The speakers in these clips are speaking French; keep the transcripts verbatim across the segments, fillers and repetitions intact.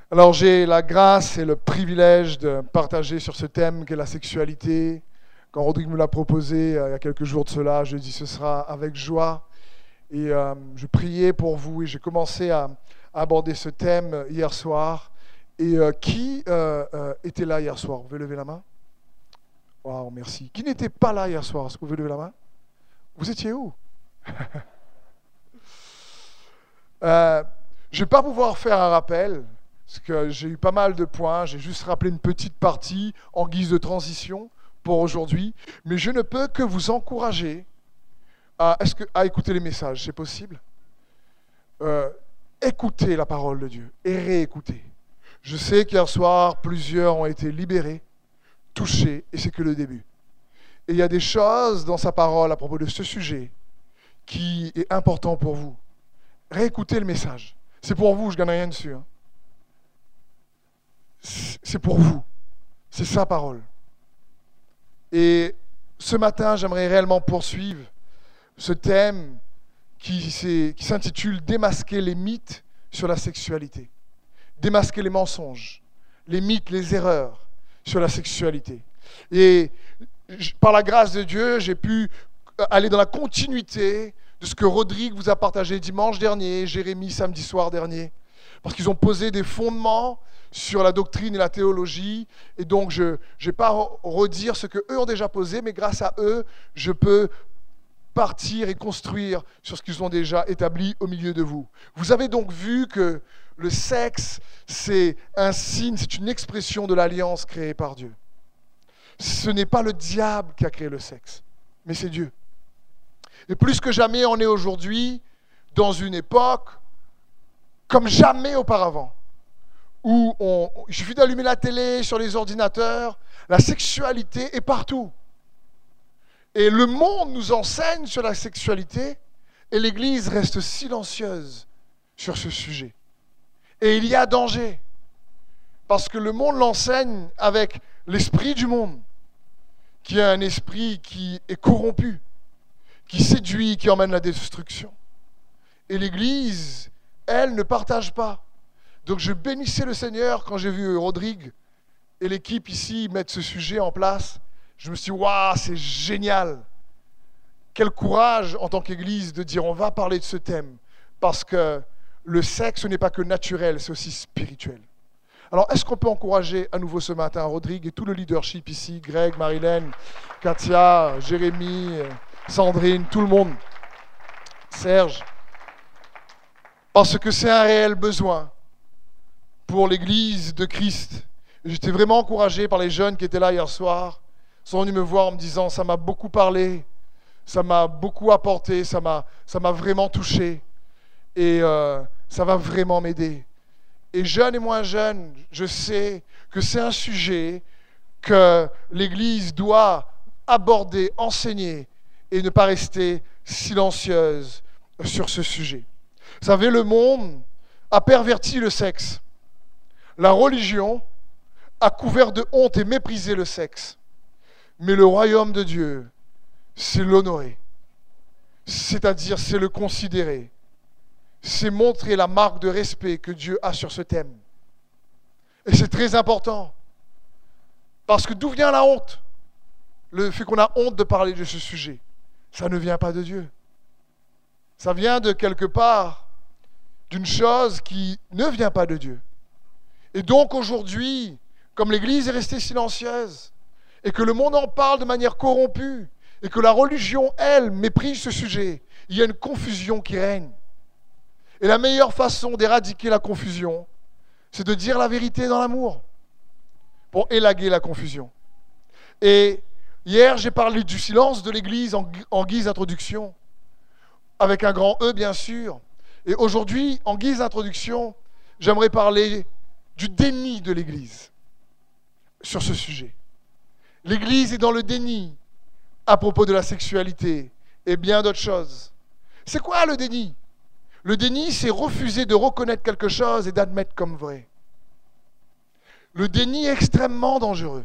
Alors j'ai la grâce et le privilège de partager sur ce thème qu'est la sexualité. Quand Rodrigue me l'a proposé euh, il y a quelques jours de cela, je lui ai dit ce sera avec joie. Et euh, je priais pour vous et j'ai commencé à, à aborder ce thème hier soir. Et euh, qui euh, euh, était là hier soir? Vous pouvez lever la main? Waouh, merci. Qui n'était pas là hier soir? Est-ce que vous pouvez lever la main? Vous étiez où? euh, Je ne vais pas pouvoir faire un rappel. Parce que j'ai eu pas mal de points, j'ai juste rappelé une petite partie en guise de transition pour aujourd'hui, mais je ne peux que vous encourager à, est-ce que, à écouter les messages, c'est possible? euh, Écoutez la parole de Dieu et réécoutez. Je sais qu'hier soir, plusieurs ont été libérés, touchés, et c'est que le début. Et il y a des choses dans sa parole à propos de ce sujet qui est important pour vous. Réécoutez le message. C'est pour vous, je ne gagne rien dessus. Hein. C'est pour vous. C'est sa parole. Et ce matin, j'aimerais réellement poursuivre ce thème qui, qui s'intitule « Démasquer les mythes sur la sexualité ». Démasquer les mensonges, les mythes, les erreurs sur la sexualité. Et par la grâce de Dieu, j'ai pu aller dans la continuité de ce que Rodrigue vous a partagé dimanche dernier, Jérémie samedi soir dernier, parce qu'ils ont posé des fondements sur la doctrine et la théologie, et donc je ne vais pas redire ce qu'eux ont déjà posé, mais grâce à eux, je peux partir et construire sur ce qu'ils ont déjà établi au milieu de vous. Vous avez donc vu que le sexe, c'est un signe, c'est une expression de l'alliance créée par Dieu. Ce n'est pas le diable qui a créé le sexe, mais c'est Dieu. Et plus que jamais, on est aujourd'hui dans une époque comme jamais auparavant, où on, il suffit d'allumer la télé, sur les ordinateurs, la sexualité est partout. Et le monde nous enseigne sur la sexualité, et l'Église reste silencieuse sur ce sujet. Et il y a danger, parce que le monde l'enseigne avec l'esprit du monde, qui est un esprit qui est corrompu, qui séduit, qui emmène la destruction. Et l'Église, elle, ne partage pas. Donc je bénissais le Seigneur quand j'ai vu Rodrigue et l'équipe ici mettre ce sujet en place. Je me suis dit, waouh, c'est génial. Quel courage en tant qu'Église de dire, on va parler de ce thème. Parce que le sexe, ce n'est pas que naturel, c'est aussi spirituel. Alors, est-ce qu'on peut encourager à nouveau ce matin Rodrigue et tout le leadership ici, Greg, Marilène, Katia, Jérémie, Sandrine, tout le monde, Serge, parce que c'est un réel besoin pour l'Église de Christ. J'étais vraiment encouragé par les jeunes qui étaient là hier soir. Ils sont venus me voir en me disant, ça m'a beaucoup parlé, ça m'a beaucoup apporté, ça m'a, ça m'a vraiment touché. Et euh, ça va vraiment m'aider. Et jeunes et moins jeunes, je sais que c'est un sujet que l'Église doit aborder, enseigner, et ne pas rester silencieuse sur ce sujet. Vous savez, le monde a perverti le sexe. La religion a couvert de honte et méprisé le sexe. Mais le royaume de Dieu, c'est l'honorer. C'est-à-dire, c'est le considérer. C'est montrer la marque de respect que Dieu a sur ce thème. Et c'est très important. Parce que d'où vient la honte? Le fait qu'on a honte de parler de ce sujet. Ça ne vient pas de Dieu. Ça vient de quelque part, d'une chose qui ne vient pas de Dieu. Et donc aujourd'hui, comme l'Église est restée silencieuse, et que le monde en parle de manière corrompue, et que la religion, elle, méprise ce sujet, il y a une confusion qui règne. Et la meilleure façon d'éradiquer la confusion, c'est de dire la vérité dans l'amour, pour élaguer la confusion. Et hier, j'ai parlé du silence de l'Église en, en guise d'introduction, avec un grand E, bien sûr. Et aujourd'hui, en guise d'introduction, j'aimerais parler du déni de l'Église sur ce sujet. L'Église est dans le déni à propos de la sexualité et bien d'autres choses. C'est quoi le déni? Le déni, c'est refuser de reconnaître quelque chose et d'admettre comme vrai. Le déni est extrêmement dangereux.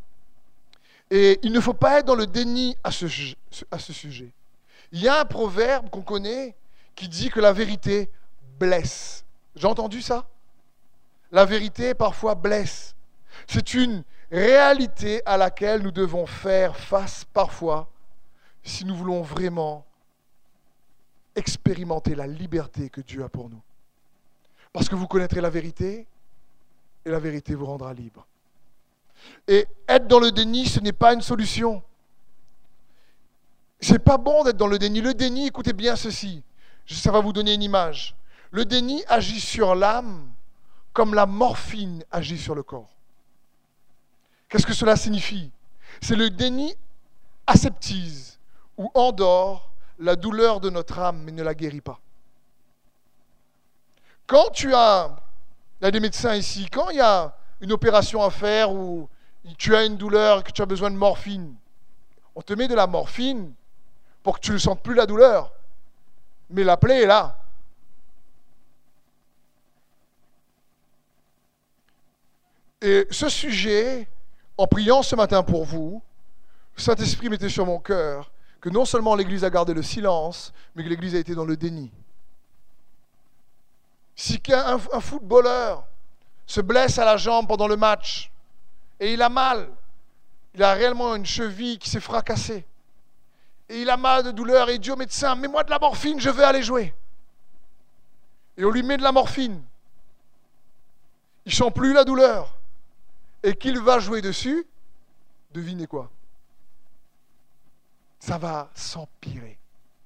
Et il ne faut pas être dans le déni à ce, à ce sujet. Il y a un proverbe qu'on connaît qui dit que la vérité blesse. J'ai entendu ça? La vérité parfois blesse. C'est une réalité à laquelle nous devons faire face parfois si nous voulons vraiment expérimenter la liberté que Dieu a pour nous. Parce que vous connaîtrez la vérité et la vérité vous rendra libre. Et être dans le déni, ce n'est pas une solution. C'est pas bon d'être dans le déni. Le déni, écoutez bien ceci, ça va vous donner une image. Le déni agit sur l'âme comme la morphine agit sur le corps. Qu'est-ce que cela signifie? C'est le déni aseptise ou endort la douleur de notre âme mais ne la guérit pas. Quand tu as, il y a des médecins ici, quand il y a une opération à faire ou tu as une douleur, que tu as besoin de morphine, on te met de la morphine pour que tu ne sentes plus la douleur. Mais la plaie est là. Et ce sujet, en priant ce matin pour vous, le Saint-Esprit mettait sur mon cœur que non seulement l'Église a gardé le silence, mais que l'Église a été dans le déni. Si un, un footballeur se blesse à la jambe pendant le match et il a mal, il a réellement une cheville qui s'est fracassée, et il a mal de douleur, et il dit au médecin, mets-moi de la morphine, je vais aller jouer. Et on lui met de la morphine. Il ne sent plus la douleur. Et qu'il va jouer dessus, devinez quoi? Ça va s'empirer.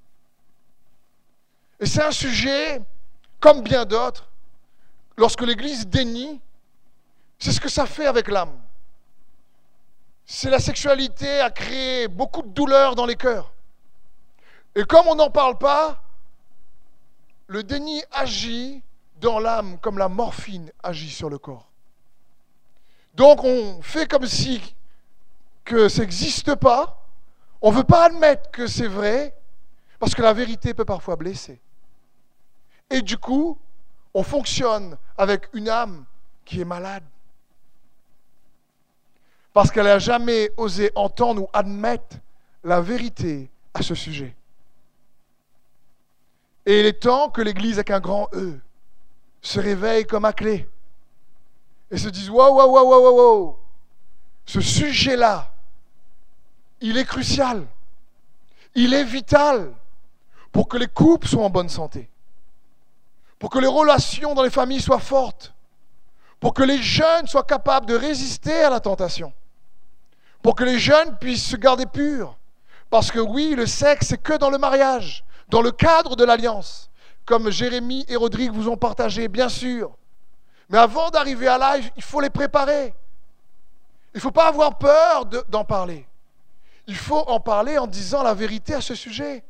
Et c'est un sujet, comme bien d'autres, lorsque l'Église dénie, c'est ce que ça fait avec l'âme. C'est la sexualité a créé beaucoup de douleur dans les cœurs. Et comme on n'en parle pas, le déni agit dans l'âme comme la morphine agit sur le corps. Donc on fait comme si que ça n'existe pas. On ne veut pas admettre que c'est vrai, parce que la vérité peut parfois blesser. Et du coup, on fonctionne avec une âme qui est malade. Parce qu'elle n'a jamais osé entendre ou admettre la vérité à ce sujet. Et il est temps que l'Église avec un grand E se réveille comme à clé et se dise waouh, waouh, waouh, waouh, waouh, ce sujet-là, il est crucial, il est vital pour que les couples soient en bonne santé, pour que les relations dans les familles soient fortes, pour que les jeunes soient capables de résister à la tentation, pour que les jeunes puissent se garder purs. Parce que oui, le sexe, c'est que dans le mariage, dans le cadre de l'alliance, comme Jérémie et Rodrigue vous ont partagé, bien sûr. Mais avant d'arriver à là, il faut les préparer. Il ne faut pas avoir peur de, d'en parler. Il faut en parler en disant la vérité à ce sujet.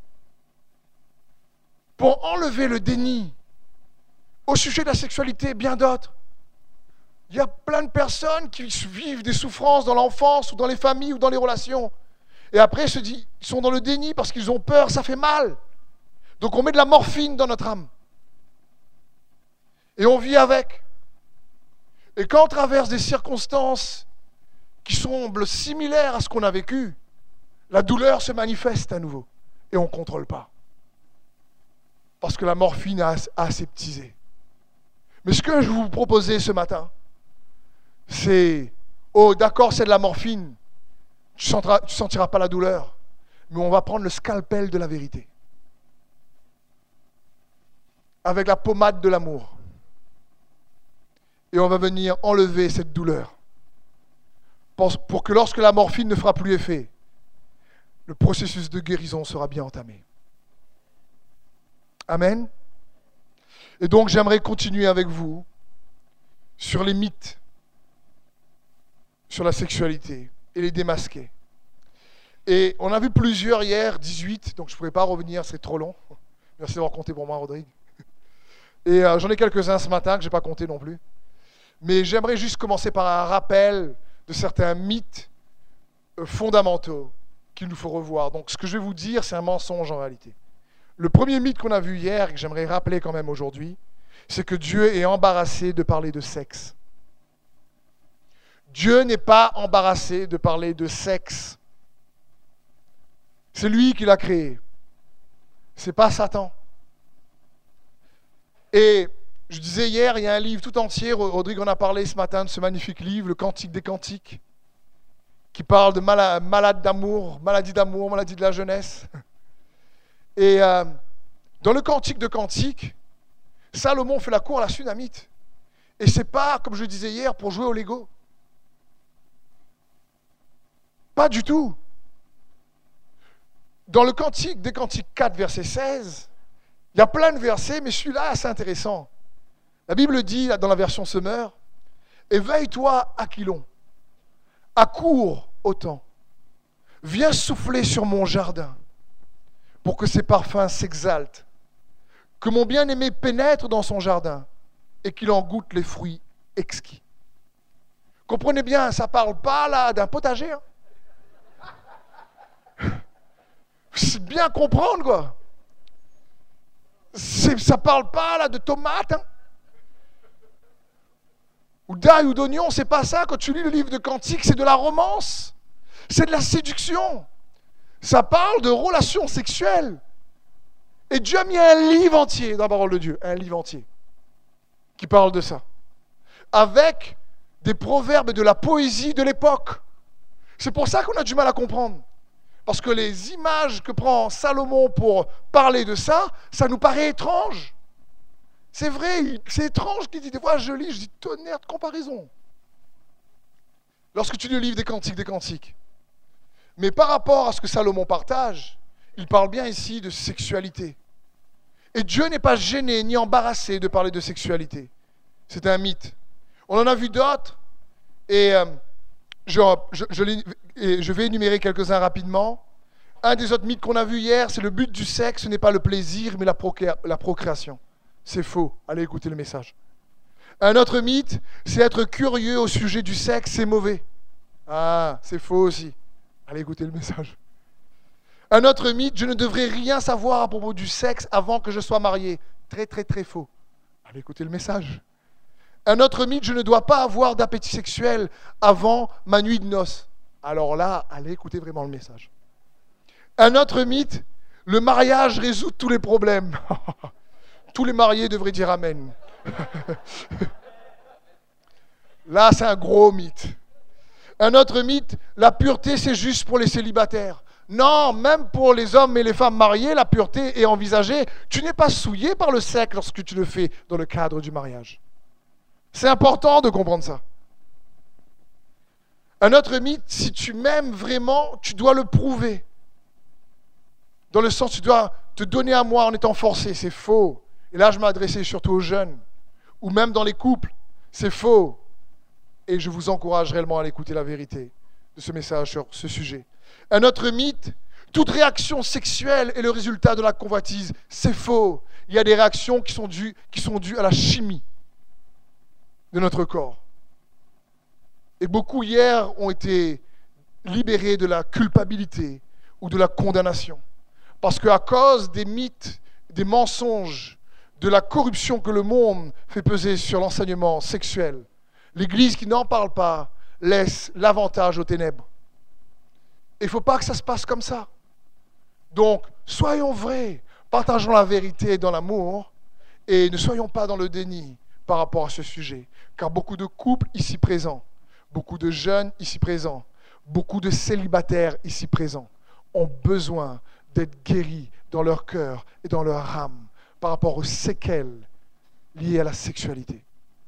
Pour enlever le déni au sujet de la sexualité et bien d'autres. Il y a plein de personnes qui vivent des souffrances dans l'enfance ou dans les familles ou dans les relations. Et après, ils se disent, ils sont dans le déni parce qu'ils ont peur, ça fait mal. Donc on met de la morphine dans notre âme. Et on vit avec. Et quand on traverse des circonstances qui semblent similaires à ce qu'on a vécu, la douleur se manifeste à nouveau. Et on ne contrôle pas. Parce que la morphine a aseptisé. Mais ce que je vous proposais ce matin, c'est, oh d'accord, c'est de la morphine, tu ne sentiras, tu sentiras pas la douleur, mais on va prendre le scalpel de la vérité. Avec la pommade de l'amour. Et on va venir enlever cette douleur. Pour, pour que lorsque la morphine ne fera plus effet, le processus de guérison sera bien entamé. Amen. Et donc j'aimerais continuer avec vous sur les mythes, sur la sexualité et les démasquer. Et on a vu plusieurs hier, dix-huit, donc je ne pourrais pas revenir, c'est trop long. Merci d'avoir compté pour moi, Rodrigue. Et euh, j'en ai quelques-uns ce matin que je n'ai pas compté non plus. Mais j'aimerais juste commencer par un rappel de certains mythes euh, fondamentaux qu'il nous faut revoir. Donc ce que je vais vous dire, c'est un mensonge en réalité. Le premier mythe qu'on a vu hier, et que j'aimerais rappeler quand même aujourd'hui, c'est que Dieu est embarrassé de parler de sexe. Dieu n'est pas embarrassé de parler de sexe. C'est lui qui l'a créé. C'est pas Satan. Et Je disais hier, il y a un livre tout entier, Rodrigue en a parlé ce matin de ce magnifique livre, le Cantique des Cantiques, qui parle de mala- malade d'amour, maladie d'amour, maladie de la jeunesse. Et euh, dans le Cantique de Cantiques, Salomon fait la cour à la Sunamite. Et c'est pas, comme je le disais hier, pour jouer au Lego. Pas du tout. Dans le Cantique des Cantiques quatre, verset seize, il y a plein de versets, mais celui-là est assez intéressant. La Bible dit, dans la version Semeur, « Éveille-toi, Aquilon, accours au temps, viens souffler sur mon jardin, pour que ses parfums s'exaltent, que mon bien-aimé pénètre dans son jardin, et qu'il en goûte les fruits exquis. » Comprenez bien, ça ne parle pas là d'un potager. Hein. C'est bien comprendre, quoi. C'est, ça ne parle pas là de tomates, hein. Ou d'ail ou d'oignon, c'est pas ça. Quand tu lis le livre de Cantiques, c'est de la romance. C'est de la séduction. Ça parle de relations sexuelles. Et Dieu a mis un livre entier dans la parole de Dieu, un livre entier, qui parle de ça. Avec des proverbes et de la poésie de l'époque. C'est pour ça qu'on a du mal à comprendre. Parce que les images que prend Salomon pour parler de ça, ça nous paraît étrange. C'est vrai, c'est étrange qu'il dit, des fois je lis, je dis tonnerre de comparaison. Lorsque tu lis le livre des Cantiques des Cantiques. Mais par rapport à ce que Salomon partage, il parle bien ici de sexualité. Et Dieu n'est pas gêné ni embarrassé de parler de sexualité. C'est un mythe. On en a vu d'autres, et euh, je, je, je, et je vais énumérer quelques-uns rapidement. Un des autres mythes qu'on a vu hier, c'est le but du sexe, ce n'est pas le plaisir, mais la, procré- la procréation. C'est faux. Allez écouter le message. Un autre mythe, c'est être curieux au sujet du sexe, c'est mauvais. Ah, c'est faux aussi. Allez écouter le message. Un autre mythe, je ne devrais rien savoir à propos du sexe avant que je sois marié. Très, très, très faux. Allez écouter le message. Un autre mythe, je ne dois pas avoir d'appétit sexuel avant ma nuit de noces. Alors là, allez écouter vraiment le message. Un autre mythe, le mariage résout tous les problèmes. Tous les mariés devraient dire amen. Là, c'est un gros mythe. Un autre mythe, la pureté, c'est juste pour les célibataires. Non, même pour les hommes et les femmes mariés, la pureté est envisagée. Tu n'es pas souillé par le sexe lorsque tu le fais dans le cadre du mariage. C'est important de comprendre ça. Un autre mythe, si tu m'aimes vraiment, tu dois le prouver. Dans le sens, tu dois te donner à moi en étant forcé. C'est faux. Et là, je m'adressais surtout aux jeunes, ou même dans les couples. C'est faux. Et je vous encourage réellement à écouter la vérité de ce message sur ce sujet. Un autre mythe, toute réaction sexuelle est le résultat de la convoitise. C'est faux. Il y a des réactions qui sont dues, qui sont dues à la chimie de notre corps. Et beaucoup hier ont été libérés de la culpabilité ou de la condamnation. Parce qu'à cause des mythes, des mensonges, de la corruption que le monde fait peser sur l'enseignement sexuel, l'Église qui n'en parle pas laisse l'avantage aux ténèbres. Il ne faut pas que ça se passe comme ça. Donc, soyons vrais, partageons la vérité dans l'amour et ne soyons pas dans le déni par rapport à ce sujet. Car beaucoup de couples ici présents, beaucoup de jeunes ici présents, beaucoup de célibataires ici présents ont besoin d'être guéris dans leur cœur et dans leur âme par rapport aux séquelles liées à la sexualité.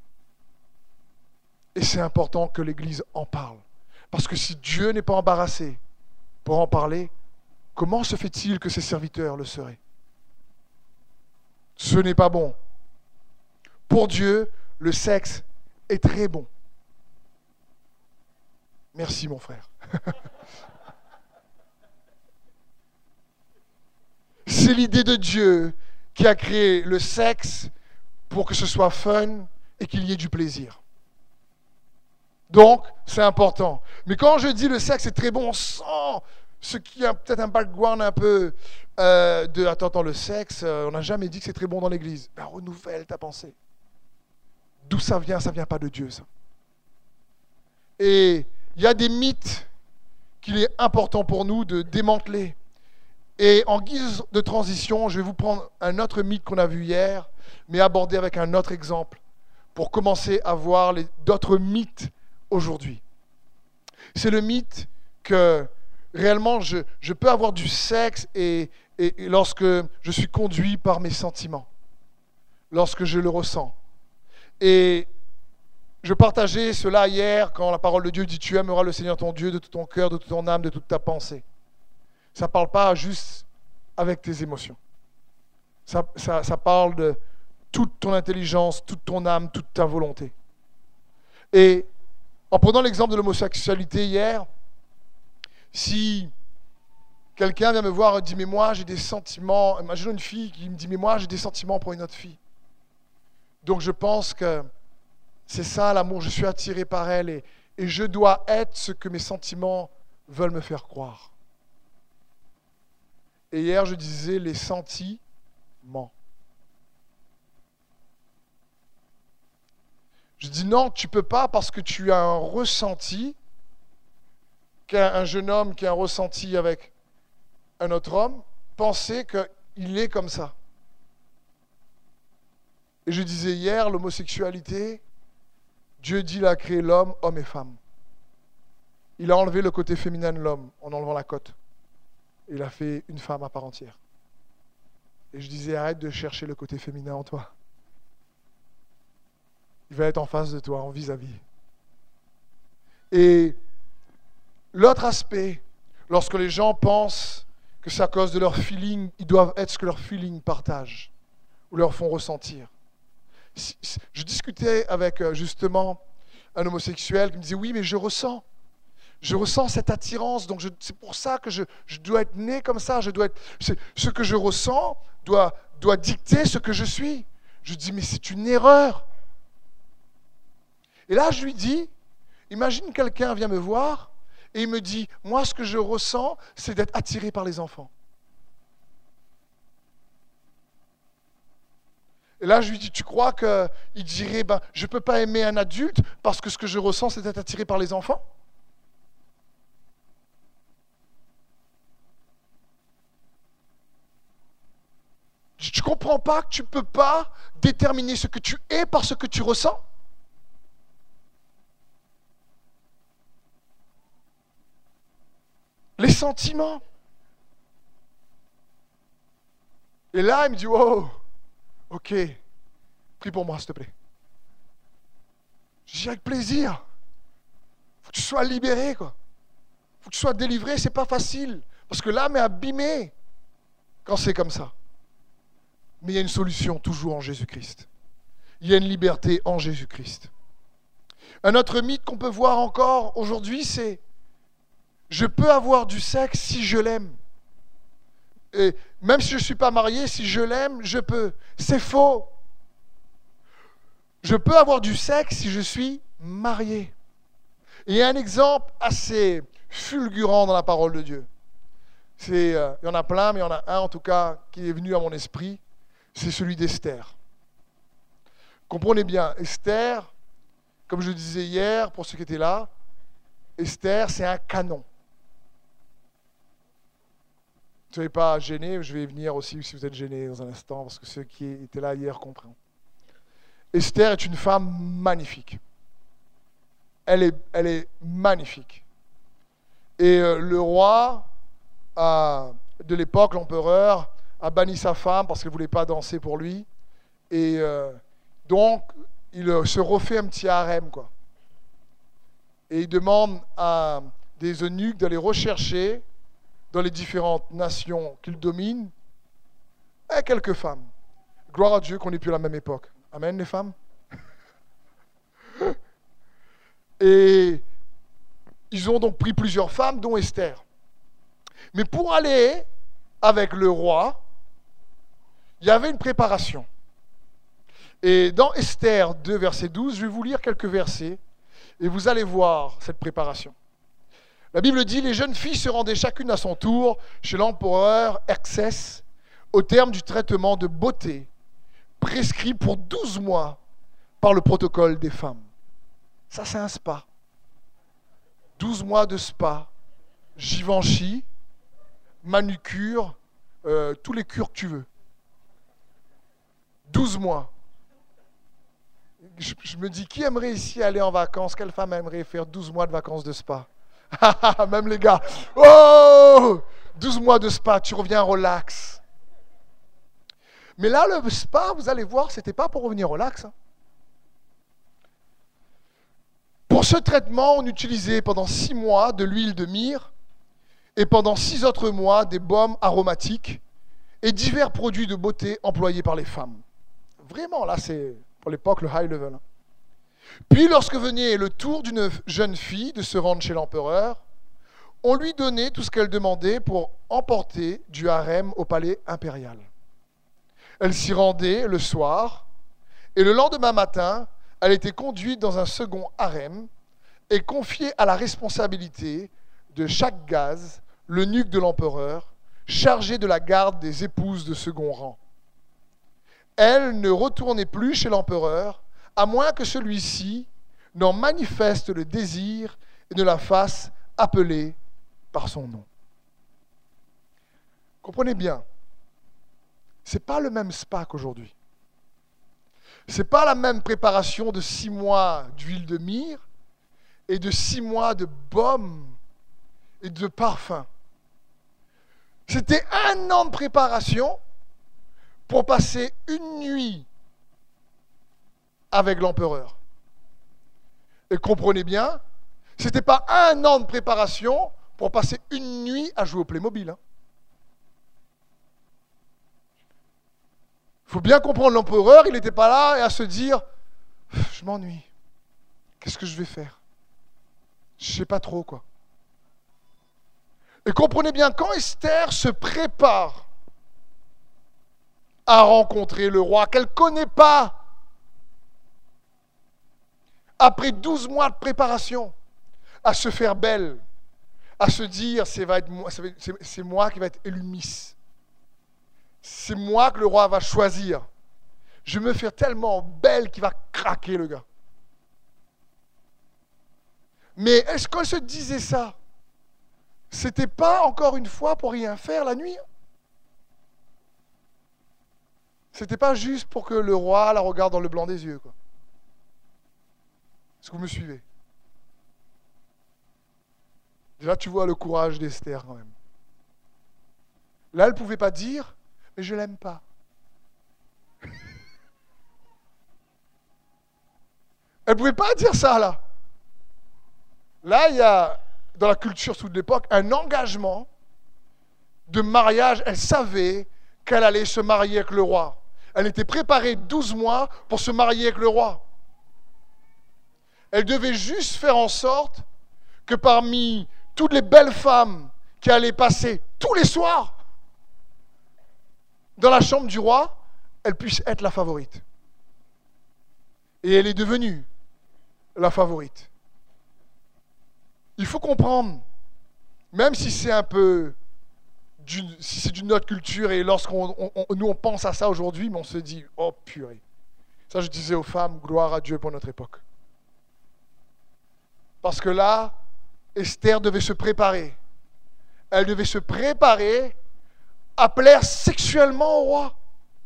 Et c'est important que l'Église en parle. Parce que si Dieu n'est pas embarrassé pour en parler, comment se fait-il que ses serviteurs le seraient? Ce n'est pas bon. Pour Dieu, le sexe est très bon. Merci mon frère. C'est l'idée de Dieu qui a créé le sexe pour que ce soit fun et qu'il y ait du plaisir. Donc, c'est important. Mais quand je dis le sexe est très bon, on sent ce qui a peut-être un background un peu euh, de « Attends, attends, le sexe, euh, on n'a jamais dit que c'est très bon dans l'Église. » Ben, renouvelle ta pensée. D'où ça vient? Ça ne vient pas de Dieu, ça. Et il y a des mythes qu'il est important pour nous de démanteler. Et en guise de transition, je vais vous prendre un autre mythe qu'on a vu hier, mais abordé avec un autre exemple, pour commencer à voir les, d'autres mythes aujourd'hui. C'est le mythe que réellement je, je peux avoir du sexe et, et, et lorsque je suis conduit par mes sentiments, lorsque je le ressens. Et je partageais cela hier quand la parole de Dieu dit « Tu aimeras le Seigneur ton Dieu de tout ton cœur, de toute ton âme, de toute ta pensée ». Ça ne parle pas juste avec tes émotions. Ça, ça, ça parle de toute ton intelligence, toute ton âme, toute ta volonté. Et en prenant l'exemple de l'homosexualité hier, si quelqu'un vient me voir et dit « Mais moi, j'ai des sentiments », imaginons une fille qui me dit « Mais moi, j'ai des sentiments pour une autre fille ». Donc je pense que c'est ça l'amour, je suis attiré par elle et, et je dois être ce que mes sentiments veulent me faire croire. Et hier, je disais les sentiments. Je dis non, tu ne peux pas parce que tu as un ressenti, qu'un jeune homme qui a un ressenti avec un autre homme, penser qu'il est comme ça. Et je disais hier, l'homosexualité, Dieu dit qu'il a créé l'homme, homme et femme. Il a enlevé le côté féminin de l'homme en enlevant la côte. Il a fait une femme à part entière. Et je disais, arrête de chercher le côté féminin en toi. Il va être en face de toi, en vis-à-vis. Et l'autre aspect, lorsque les gens pensent que c'est à cause de leur feeling, ils doivent être ce que leur feeling partage ou leur font ressentir. Je discutais avec justement un homosexuel qui me disait, oui, mais je ressens. Je ressens cette attirance, donc je, c'est pour ça que je, je dois être né comme ça. Je dois être, ce que je ressens doit, doit dicter ce que je suis. Je dis, mais c'est une erreur. Et là, je lui dis, imagine quelqu'un vient me voir et il me dit, moi, ce que je ressens, c'est d'être attiré par les enfants. Et là, je lui dis, tu crois qu'il dirait, ben, je ne peux pas aimer un adulte parce que ce que je ressens, c'est d'être attiré par les enfants? Tu ne comprends pas que tu ne peux pas déterminer ce que tu es par ce que tu ressens? Les sentiments. Et là, il me dit, wow, ok, prie pour moi, s'il te plaît. Je dis, avec plaisir. Il faut que tu sois libéré, quoi. Il faut que tu sois délivré, c'est pas facile. Parce que l'âme est abîmée quand c'est comme ça. Mais il y a une solution toujours en Jésus-Christ. Il y a une liberté en Jésus-Christ. Un autre mythe qu'on peut voir encore aujourd'hui, c'est je peux avoir du sexe si je l'aime. Et même si je ne suis pas marié, si je l'aime, je peux. C'est faux. Je peux avoir du sexe si je suis marié. Et il y a un exemple assez fulgurant dans la parole de Dieu. C'est, euh, il y en a plein, mais il y en a un en tout cas qui est venu à mon esprit. C'est celui d'Esther. Comprenez bien, Esther, comme je le disais hier, pour ceux qui étaient là, Esther, c'est un canon. Ne soyez pas gênés, je vais y venir aussi si vous êtes gênés dans un instant, parce que ceux qui étaient là hier comprennent. Esther est une femme magnifique. Elle est, elle est magnifique. Et euh, le roi a, de l'époque, l'empereur, a banni sa femme parce qu'elle ne voulait pas danser pour lui. Et euh, donc, il euh, se refait un petit harem, quoi. Et il demande à des eunuques d'aller rechercher dans les différentes nations qu'il domine, et quelques femmes. Gloire à Dieu qu'on n'est plus à la même époque. Amen, les femmes. Et ils ont donc pris plusieurs femmes, dont Esther. Mais pour aller avec le roi, il y avait une préparation. Et dans Esther deux, verset douze, je vais vous lire quelques versets, et vous allez voir cette préparation. La Bible dit, les jeunes filles se rendaient chacune à son tour chez l'empereur Xerxès au terme du traitement de beauté prescrit pour douze mois par le protocole des femmes. Ça, c'est un spa. douze mois de spa, Givenchy, manucure, euh, tous les cures que tu veux. douze mois. Je, je me dis, qui aimerait ici aller en vacances? Quelle femme aimerait faire douze mois de vacances de spa? Même les gars. Oh, douze mois de spa, tu reviens relax. Mais là, le spa, vous allez voir, ce n'était pas pour revenir relax. Hein. Pour ce traitement, on utilisait pendant six mois de l'huile de myrrhe et pendant six autres mois des baumes aromatiques et divers produits de beauté employés par les femmes. Vraiment, là, c'est pour l'époque le high level. Puis, lorsque venait le tour d'une jeune fille de se rendre chez l'empereur, on lui donnait tout ce qu'elle demandait pour emporter du harem au palais impérial. Elle s'y rendait le soir, et le lendemain matin, elle était conduite dans un second harem et confiée à la responsabilité de chaque gaz, l'eunuque de l'empereur, chargé de la garde des épouses de second rang. Elle ne retournait plus chez l'empereur, à moins que celui-ci n'en manifeste le désir et ne la fasse appeler par son nom. Comprenez bien, ce n'est pas le même spa qu'aujourd'hui. Ce n'est pas la même préparation de six mois d'huile de myrrhe et de six mois de baume et de parfum. C'était un an de préparation pour passer une nuit avec l'empereur. Et comprenez bien, ce n'était pas un an de préparation pour passer une nuit à jouer au Playmobil. Hein. Il faut bien comprendre, l'empereur, il n'était pas là et à se dire « Je m'ennuie. Qu'est-ce que je vais faire? Je ne sais pas trop, quoi. » Et comprenez bien, quand Esther se prépare à rencontrer le roi qu'elle ne connaît pas, après douze mois de préparation, à se faire belle, à se dire c'est, va être moi, c'est, c'est moi qui va être élu Miss. C'est moi que le roi va choisir. Je vais me faire tellement belle qu'il va craquer, le gars. Mais est-ce qu'elle se disait ça? C'était pas encore une fois pour rien faire la nuit. C'était pas juste pour que le roi la regarde dans le blanc des yeux, quoi. Est-ce que vous me suivez? Déjà, tu vois le courage d'Esther quand même. Là, elle ne pouvait pas dire, mais je ne l'aime pas. Elle ne pouvait pas dire ça, là. Là, il y a, dans la culture sous l'époque, un engagement de mariage. Elle savait qu'elle allait se marier avec le roi. Elle était préparée douze mois pour se marier avec le roi. Elle devait juste faire en sorte que parmi toutes les belles femmes qui allaient passer tous les soirs dans la chambre du roi, elle puisse être la favorite. Et elle est devenue la favorite. Il faut comprendre, même si c'est un peu, d'une, si c'est d'une autre culture, et lorsqu'on on, on, nous on pense à ça aujourd'hui, mais on se dit, oh purée. Ça je disais aux femmes, gloire à Dieu pour notre époque. Parce que là, Esther devait se préparer. Elle devait se préparer à plaire sexuellement au roi.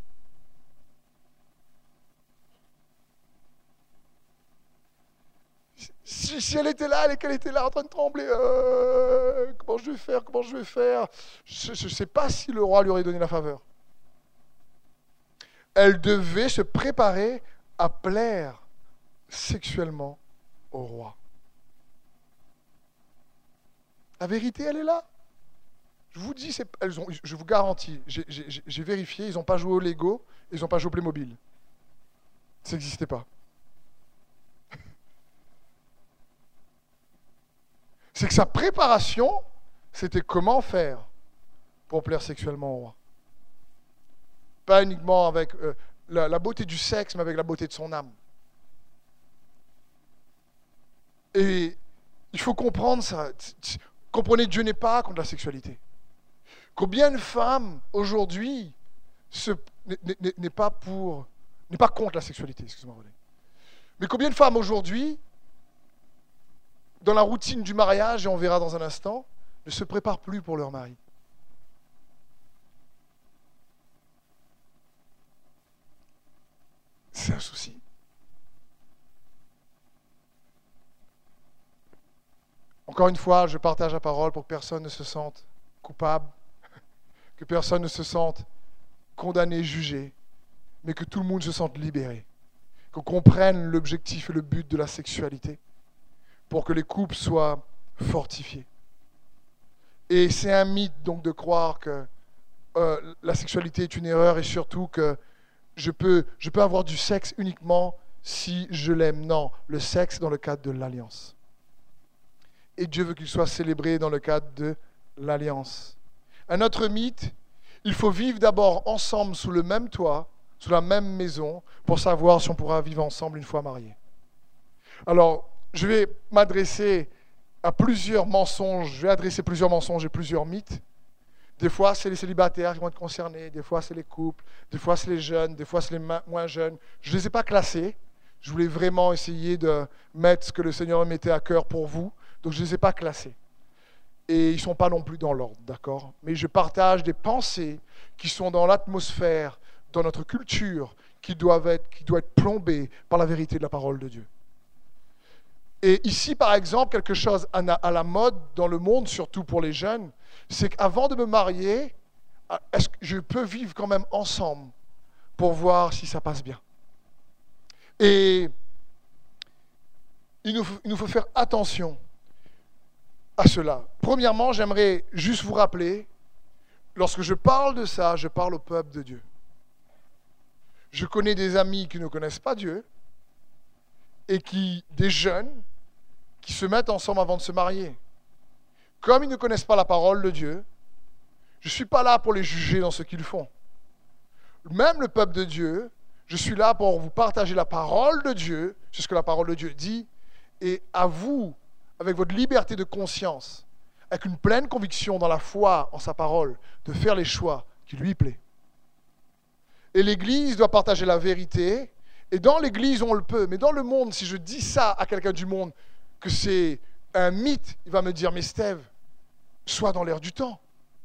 Si, si elle était là, et qu'elle était là en train de trembler, euh, comment je vais faire, comment je vais faire, je ne sais pas si le roi lui aurait donné la faveur. Elle devait se préparer à plaire sexuellement au roi. La vérité, elle est là. Je vous dis, c'est, elles ont, je vous garantis, j'ai, j'ai, j'ai vérifié, ils n'ont pas joué au Lego, ils n'ont pas joué au Playmobil. Ça n'existait pas. C'est que sa préparation, c'était comment faire pour plaire sexuellement au roi. Pas uniquement avec euh, la, la beauté du sexe, mais avec la beauté de son âme. Et il faut comprendre ça. Comprenez, Dieu n'est pas contre la sexualité. Combien de femmes aujourd'hui se, n'est, n'est, pas pour, n'est pas contre la sexualité, excusez-moi. Mais combien de femmes aujourd'hui, dans la routine du mariage, et on verra dans un instant, ne se préparent plus pour leur mari. C'est un souci. Encore une fois, je partage la parole pour que personne ne se sente coupable, que personne ne se sente condamné, jugé, mais que tout le monde se sente libéré. Qu'on comprenne l'objectif et le but de la sexualité pour que les couples soient fortifiés. Et c'est un mythe donc de croire que euh, la sexualité est une erreur et surtout que je peux, je peux avoir du sexe uniquement si je l'aime. Non, le sexe dans le cadre de l'alliance. Et Dieu veut qu'il soit célébré dans le cadre de l'alliance. Un autre mythe, il faut vivre d'abord ensemble sous le même toit, sous la même maison, pour savoir si on pourra vivre ensemble une fois mariés. Alors, je vais m'adresser à plusieurs mensonges, je vais adresser plusieurs mensonges et plusieurs mythes. Des fois, c'est les célibataires qui vont être concernés, des fois, c'est les couples, des fois, c'est les jeunes, des fois, c'est les ma- moins jeunes. Je ne les ai pas classés. Je voulais vraiment essayer de mettre ce que le Seigneur me mettait à cœur pour vous. Donc, je ne les ai pas classés. Et ils ne sont pas non plus dans l'ordre, d'accord ? Mais je partage des pensées qui sont dans l'atmosphère, dans notre culture, qui doivent être, qui doivent être plombées par la vérité de la parole de Dieu. Et ici, par exemple, quelque chose à la mode dans le monde, surtout pour les jeunes, c'est qu'avant de me marier, est-ce que je peux vivre quand même ensemble pour voir si ça passe bien. Et il nous faut, il nous faut faire attention à cela. Premièrement, j'aimerais juste vous rappeler, lorsque je parle de ça, je parle au peuple de Dieu. Je connais des amis qui ne connaissent pas Dieu et qui, des jeunes qui se mettent ensemble avant de se marier. Comme ils ne connaissent pas la parole de Dieu, je ne suis pas là pour les juger dans ce qu'ils font. Même le peuple de Dieu, je suis là pour vous partager la parole de Dieu, c'est ce que la parole de Dieu dit, et à vous, avec votre liberté de conscience, avec une pleine conviction dans la foi en sa parole, de faire les choix qui lui plaît. Et l'Église doit partager la vérité, et dans l'Église on le peut, mais dans le monde, si je dis ça à quelqu'un du monde, que c'est un mythe, il va me dire, mais Steve, sois dans l'air du temps.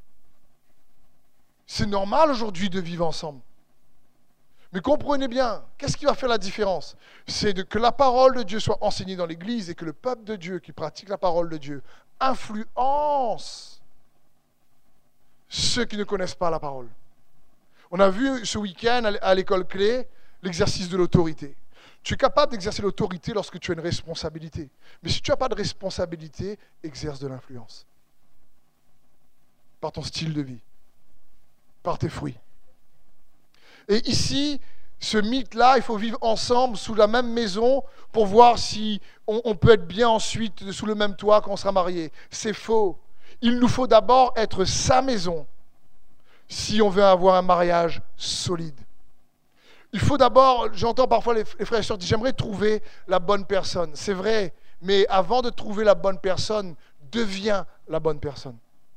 C'est normal aujourd'hui de vivre ensemble. Mais comprenez bien, qu'est-ce qui va faire la différence ? C'est de, que la parole de Dieu soit enseignée dans l'Église et que le peuple de Dieu qui pratique la parole de Dieu influence ceux qui ne connaissent pas la parole. On a vu ce week-end à l'école clé l'exercice de l'autorité. Tu es capable d'exercer l'autorité lorsque tu as une responsabilité. Mais si tu n'as pas de responsabilité, exerce de l'influence. Par ton style de vie, par tes fruits. Et ici, ce mythe-là, il faut vivre ensemble sous la même maison pour voir si on, on peut être bien ensuite sous le même toit quand on sera marié. C'est faux. Il nous faut d'abord être sa maison si on veut avoir un mariage solide. Il faut d'abord, j'entends parfois les, les frères et sœurs dire, j'aimerais trouver la bonne personne. C'est vrai, mais avant de trouver la bonne personne, deviens la bonne personne.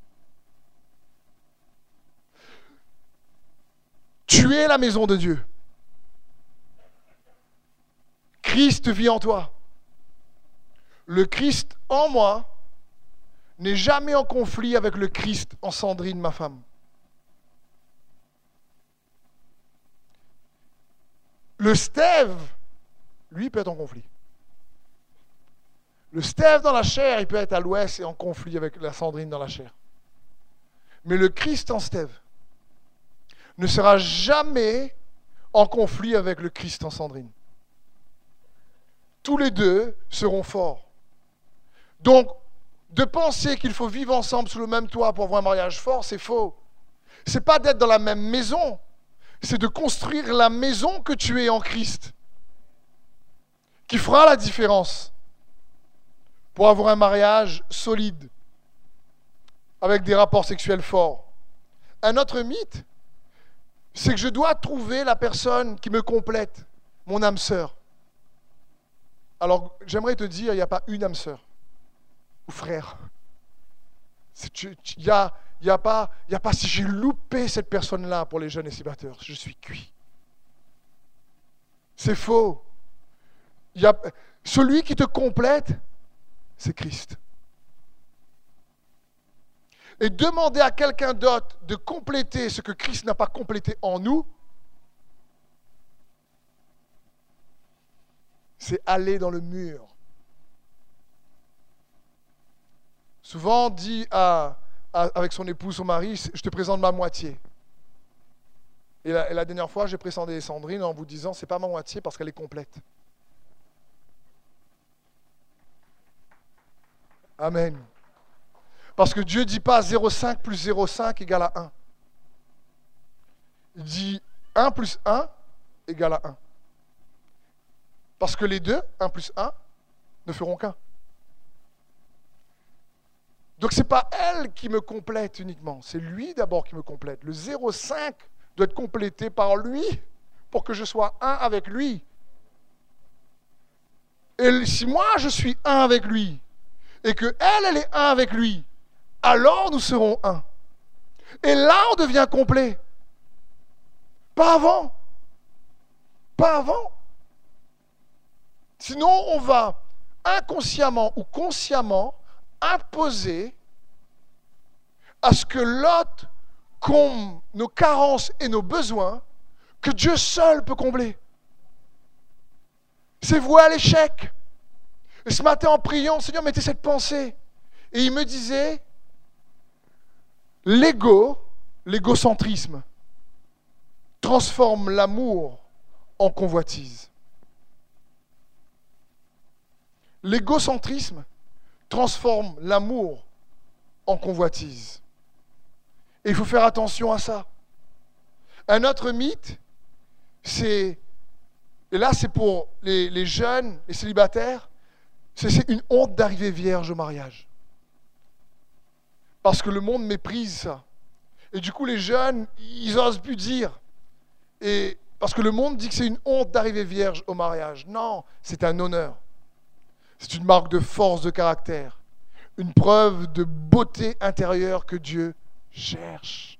Tu es la maison de Dieu. Christ vit en toi. Le Christ en moi n'est jamais en conflit avec le Christ en Sandrine, ma femme. Le Steve, lui, peut être en conflit. Le Steve dans la chair, il peut être à l'ouest et en conflit avec la Sandrine dans la chair. Mais le Christ en Steve ne sera jamais en conflit avec le Christ en Sandrine. Tous les deux seront forts. Donc, de penser qu'il faut vivre ensemble sous le même toit pour avoir un mariage fort, c'est faux. C'est pas d'être dans la même maison, c'est de construire la maison que tu es en Christ, qui fera la différence pour avoir un mariage solide, avec des rapports sexuels forts. Un autre mythe, c'est que je dois trouver la personne qui me complète, mon âme sœur. Alors, j'aimerais te dire, il n'y a pas une âme sœur ou frère. Il n'y a, y a, pas, y a pas si j'ai loupé cette personne-là pour les jeunes et célibataires, je suis cuit. C'est faux. Y a, celui qui te complète, c'est Christ. Et demander à quelqu'un d'autre de compléter ce que Christ n'a pas complété en nous, c'est aller dans le mur. Souvent, on dit à, à, avec son épouse, son mari, je te présente ma moitié. Et la, et la dernière fois, j'ai présenté Sandrine en vous disant, c'est pas ma moitié parce qu'elle est complète. Amen. Parce que Dieu ne dit pas zéro virgule cinq plus zéro virgule cinq égale à un. Il dit un plus un égale à un. Parce que les deux, un plus un, ne feront qu'un. Donc ce n'est pas elle qui me complète uniquement, c'est lui d'abord qui me complète. Le zéro virgule cinq doit être complété par lui pour que je sois un avec lui. Et si moi je suis un avec lui, et que elle, elle est un avec lui, alors nous serons un. Et là, on devient complet. Pas avant. Pas avant. Sinon, on va inconsciemment ou consciemment imposer à ce que l'autre comble nos carences et nos besoins que Dieu seul peut combler. C'est voué à l'échec. Et ce matin, en priant, le Seigneur mettait cette pensée. Et il me disait, l'ego, l'égocentrisme, transforme l'amour en convoitise. L'égocentrisme transforme l'amour en convoitise. Et il faut faire attention à ça. Un autre mythe, c'est, et là c'est pour les, les jeunes, les célibataires, c'est, c'est une honte d'arriver vierge au mariage. Parce que le monde méprise ça. Et du coup les jeunes, ils n'osent plus dire. Et parce que le monde dit que c'est une honte d'arriver vierge au mariage. Non, c'est un honneur. C'est une marque de force de caractère. Une preuve de beauté intérieure que Dieu cherche.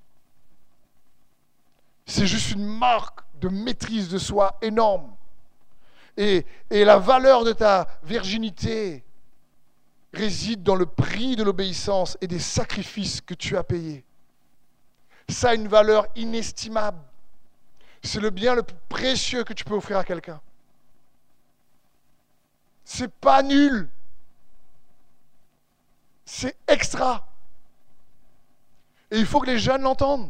C'est juste une marque de maîtrise de soi énorme. Et, et la valeur de ta virginité réside dans le prix de l'obéissance et des sacrifices que tu as payés. Ça a une valeur inestimable. C'est le bien le plus précieux que tu peux offrir à quelqu'un. C'est pas nul. C'est extra. Et il faut que les jeunes l'entendent.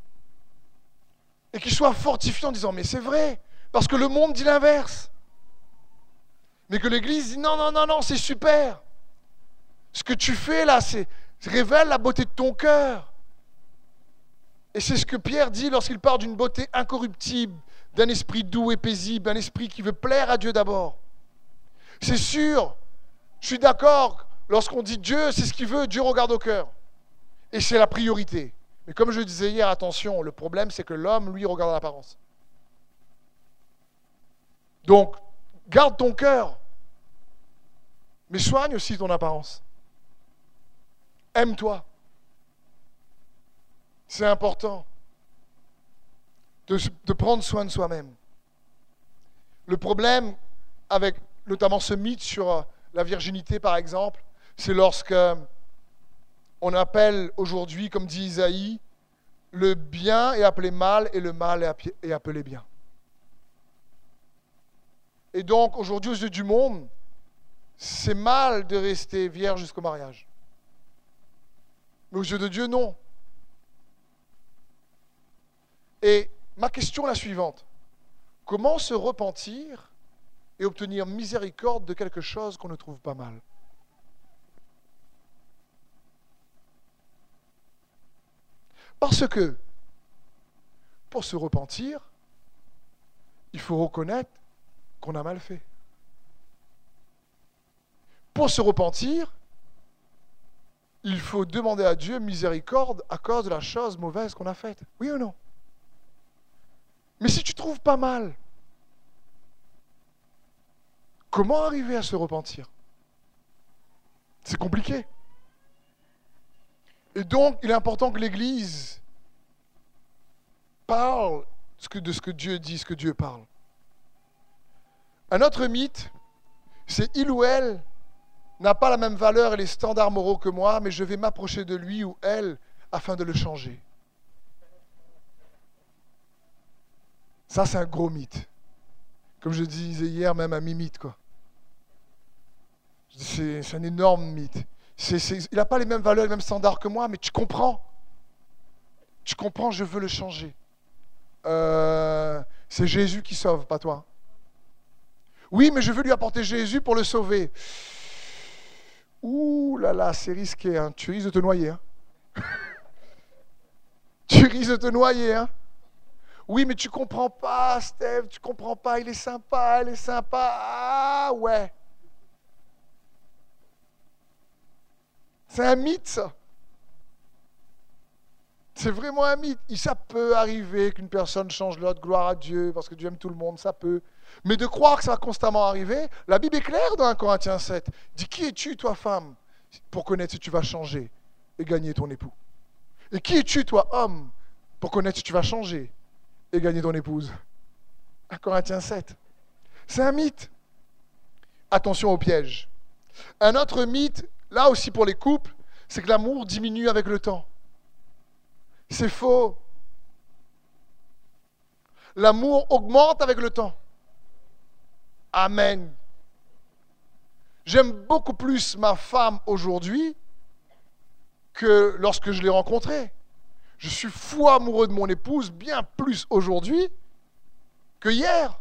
Et qu'ils soient fortifiés en disant, mais c'est vrai, parce que le monde dit l'inverse. Mais que l'Église dit, non, non, non, non, c'est super. Ce que tu fais là, c'est révèle la beauté de ton cœur. Et c'est ce que Pierre dit lorsqu'il parle d'une beauté incorruptible, d'un esprit doux et paisible, un esprit qui veut plaire à Dieu d'abord. C'est sûr, je suis d'accord, lorsqu'on dit Dieu, c'est ce qu'il veut, Dieu regarde au cœur. Et c'est la priorité. Mais comme je le disais hier, attention, le problème c'est que l'homme, lui, regarde l'apparence. Donc, garde ton cœur, mais soigne aussi ton apparence. Aime-toi. C'est important de, de prendre soin de soi-même. Le problème avec notamment ce mythe sur la virginité, par exemple, c'est lorsque on appelle aujourd'hui, comme dit Isaïe, le bien est appelé mal et le mal est appelé bien. Et donc, aujourd'hui, aux yeux du monde, c'est mal de rester vierge jusqu'au mariage. Mais aux yeux de Dieu, non. Et ma question est la suivante. Comment se repentir et obtenir miséricorde de quelque chose qu'on ne trouve pas mal? Parce que, pour se repentir, il faut reconnaître qu'on a mal fait. Pour se repentir, il faut demander à Dieu miséricorde à cause de la chose mauvaise qu'on a faite. Oui ou non? Mais si tu trouves pas mal, comment arriver à se repentir? C'est compliqué. Et donc, il est important que l'Église parle de ce que Dieu dit, ce que Dieu parle. Un autre mythe, c'est il ou elle n'a pas la même valeur et les standards moraux que moi, mais je vais m'approcher de lui ou elle afin de le changer. Ça, c'est un gros mythe. Comme je disais hier, même un mi-mythe, quoi. C'est, c'est un énorme mythe. C'est, c'est, il n'a pas les mêmes valeurs, les mêmes standards que moi, mais tu comprends. Tu comprends, je veux le changer. Euh, c'est Jésus qui sauve, pas toi. Oui, mais je veux lui apporter Jésus pour le sauver. Ouh là là, c'est risqué, hein. Tu risques de te noyer. Hein. Tu risques de te noyer. Hein. Oui, mais tu comprends pas, Steph, tu comprends pas, il est sympa, elle est sympa. Ah ouais. C'est un mythe, ça. C'est vraiment un mythe. Et ça peut arriver qu'une personne change l'autre, gloire à Dieu, parce que Dieu aime tout le monde, ça peut. Mais de croire que ça va constamment arriver, la Bible est claire dans un Corinthiens sept. Dit, qui es-tu, toi, femme, pour connaître si tu vas changer et gagner ton époux? Et qui es-tu, toi, homme, pour connaître si tu vas changer et gagner ton épouse? un Corinthiens sept. C'est un mythe. Attention au piège. Un autre mythe, là aussi pour les couples, c'est que l'amour diminue avec le temps. C'est faux. L'amour augmente avec le temps. Amen. J'aime beaucoup plus ma femme aujourd'hui que lorsque je l'ai rencontrée. Je suis fou amoureux de mon épouse bien plus aujourd'hui que hier.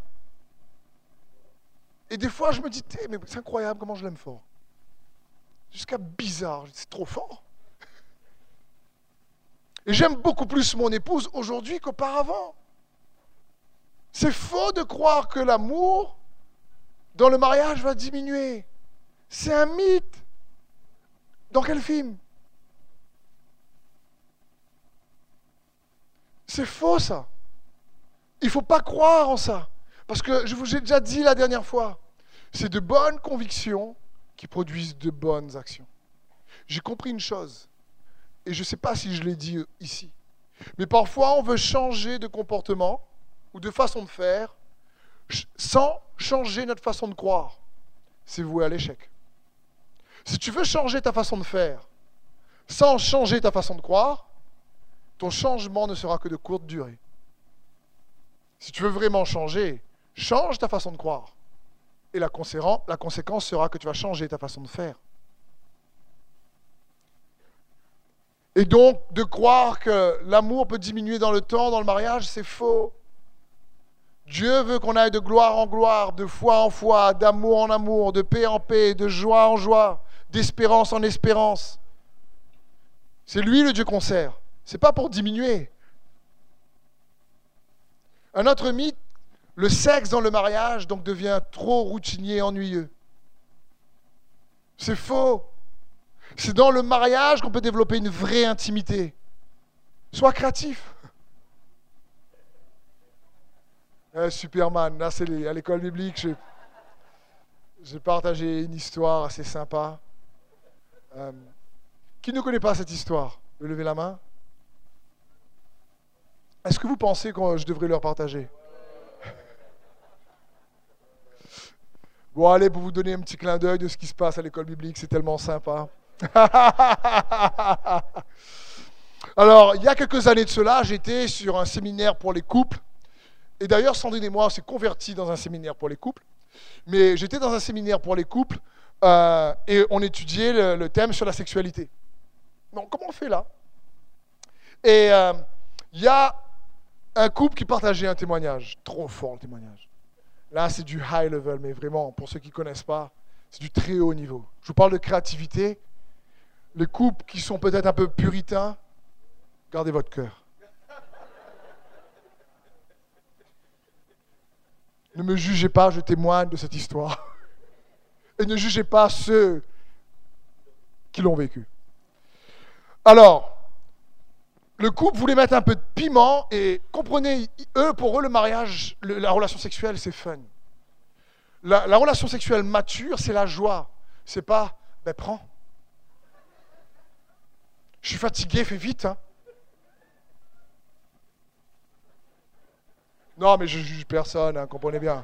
Et des fois, je me dis, mais c'est incroyable comment je l'aime fort. Jusqu'à bizarre, c'est trop fort. Et j'aime beaucoup plus mon épouse aujourd'hui qu'auparavant. C'est faux de croire que l'amour dans le mariage va diminuer. C'est un mythe. Dans quel film? C'est faux ça. Il ne faut pas croire en ça. Parce que je vous ai déjà dit la dernière fois, c'est de bonnes convictions qui produisent de bonnes actions. J'ai compris une chose, et je ne sais pas si je l'ai dit ici, mais parfois on veut changer de comportement ou de façon de faire sans changer notre façon de croire. C'est voué à l'échec. Si tu veux changer ta façon de faire sans changer ta façon de croire, ton changement ne sera que de courte durée. Si tu veux vraiment changer, change ta façon de croire. Et la conséquence sera que tu vas changer ta façon de faire. Et donc, de croire que l'amour peut diminuer dans le temps, dans le mariage, c'est faux. Dieu veut qu'on aille de gloire en gloire, de foi en foi, d'amour en amour, de paix en paix, de joie en joie, d'espérance en espérance. C'est lui le Dieu qu'on sert. Ce n'est pas pour diminuer. Un autre mythe, le sexe dans le mariage donc devient trop routinier et ennuyeux. C'est faux. C'est dans le mariage qu'on peut développer une vraie intimité. Sois créatif. Euh, Superman, là c'est les, à l'école biblique, j'ai, j'ai partagé une histoire assez sympa. Euh, qui ne connaît pas cette histoire? Vous levez la main. Est-ce que vous pensez que je devrais leur partager? Bon, allez, pour vous donner un petit clin d'œil de ce qui se passe à l'école biblique, c'est tellement sympa. Alors, il y a quelques années de cela, j'étais sur un séminaire pour les couples. Et d'ailleurs, Sandrine et moi, on s'est convertis dans un séminaire pour les couples. Mais j'étais dans un séminaire pour les couples euh, et on étudiait le, le thème sur la sexualité. Donc, comment on fait là? Et il euh, y a un couple qui partageait un témoignage. Trop fort le témoignage. Là, c'est du high level, mais vraiment, pour ceux qui ne connaissent pas, c'est du très haut niveau. Je vous parle de créativité. Les couples qui sont peut-être un peu puritains, gardez votre cœur. Ne me jugez pas, je témoigne de cette histoire. Et ne jugez pas ceux qui l'ont vécu. Alors, le couple voulait mettre un peu de piment et comprenez, eux, pour eux, le mariage, le, la relation sexuelle, c'est fun. La, la relation sexuelle mature, c'est la joie. C'est pas, ben prends. Je suis fatigué, fais vite. Hein. Non, mais je juge personne, hein, comprenez bien.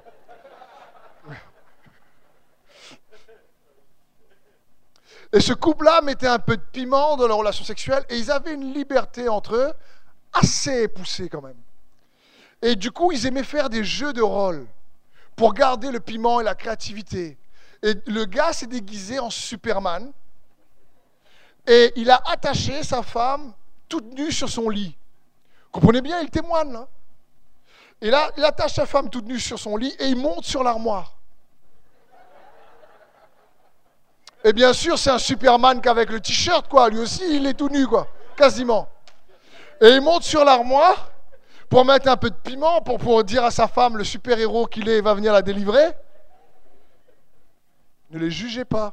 Et ce couple-là mettait un peu de piment dans leur relation sexuelle et ils avaient une liberté entre eux assez poussée quand même. Et du coup, ils aimaient faire des jeux de rôle pour garder le piment et la créativité. Et le gars s'est déguisé en Superman. Et il a attaché sa femme toute nue sur son lit. Comprenez bien, il témoigne. Là. Et là, il attache sa femme toute nue sur son lit et il monte sur l'armoire. Et bien sûr, c'est un Superman qu'avec le t-shirt, quoi. Lui aussi, il est tout nu, quoi. Quasiment. Et il monte sur l'armoire pour mettre un peu de piment, pour, pour dire à sa femme, le super-héros qu'il est, va venir la délivrer. Ne les jugez pas.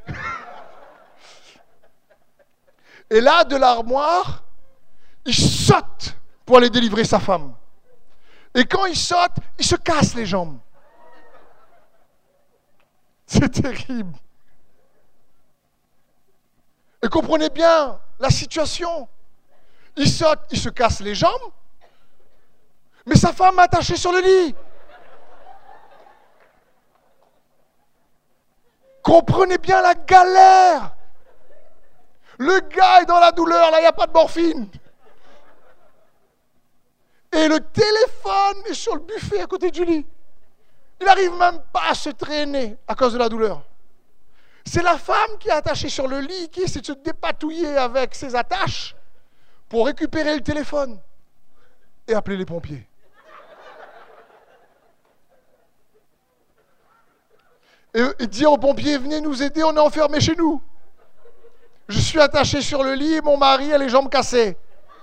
Et là, de l'armoire, il saute pour aller délivrer sa femme. Et quand il saute, il se casse les jambes. C'est terrible. Et comprenez bien la situation. Il saute, il se casse les jambes, mais sa femme est attachée sur le lit. Comprenez bien la galère. Le gars est dans la douleur, là, il n'y a pas de morphine. Et le téléphone est sur le buffet à côté du lit. Il n'arrive même pas à se traîner à cause de la douleur. C'est la femme qui est attachée sur le lit, qui essaie de se dépatouiller avec ses attaches pour récupérer le téléphone et appeler les pompiers. Et, et dire aux pompiers, venez nous aider, on est enfermés chez nous. Je suis attaché sur le lit et mon mari a les jambes cassées.